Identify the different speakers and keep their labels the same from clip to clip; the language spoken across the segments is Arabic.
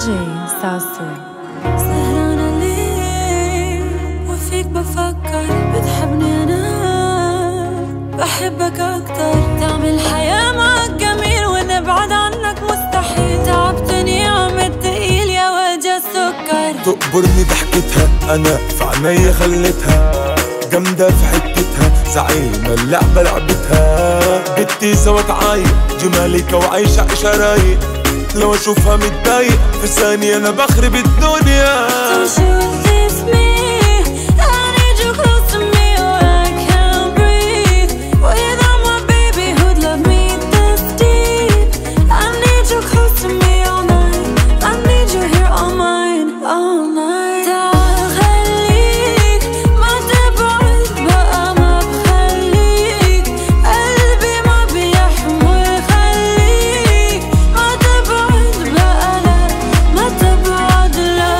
Speaker 1: DJ ساسو.
Speaker 2: سهرانة ليه وفيك بفكر، بتحبني أنا بحبك أكتر، تعمل حياة معك جميل ونبعد عنك مستحيل، تعبتني عم تقيل يا وجه السكر.
Speaker 3: تقبرني ضحكتها أنا في عينيا خلتها جامدة في حتتها، زعيمة اللعبة لعبتها، بنتي سوا تعايق جمالك وعايشة عيشة رايق، لو اشوفها متضايق في ثانية انا بخرب الدنيا.
Speaker 2: Don't you leave me, I need you close to me or I can't breathe, without my baby who'd love me this deep. I need you close to me all night, I need you here all mine, all night. تعال خليك ما تبعد بقى، ما بخليك قلبي ما بيحمل، خليك ما تبعد بقى، لا ما تبعد، لا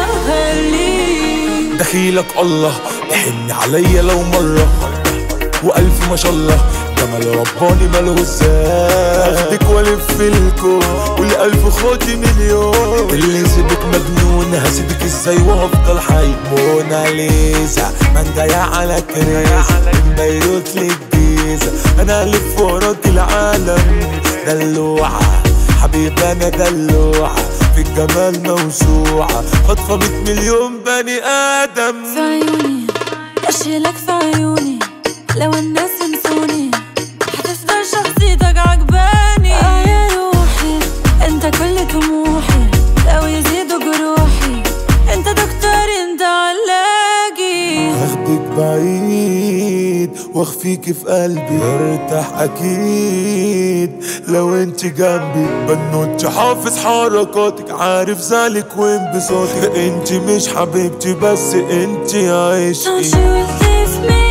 Speaker 2: خليك.
Speaker 3: دخيلك الله يحن عليا لو مرة، وألف ما شاء الله جمال رباني ماله ازاي، اخدك والف الكون والألف خدي مليون، اللي يسيبك مجنون هسيبك ازاي وهفضل حي. موناليزا من جاية على كريز من بيروت للجيزة، انا الف وراك العالم دلوعة حبيبي انا دلوعة، في الجمال موسوعة خطفة 100 مليون بني آدم.
Speaker 2: في عيوني أشيلك في عيوني، لو الناس ينسوني حتفضل شخصيتك عجباني. يا روحي انت كل طموحي، لو يزيدوا جروحي انت دكتوري انت علاجي.
Speaker 3: هاخدك بعيد واخفيكي في قلبي، ارتاح اكيد لو انت جنبي، بنوتي حافظ حركاتك عارف ذلك وانبساطك، انت مش حبيبتي بس انت عشقي.
Speaker 2: Don't you leave me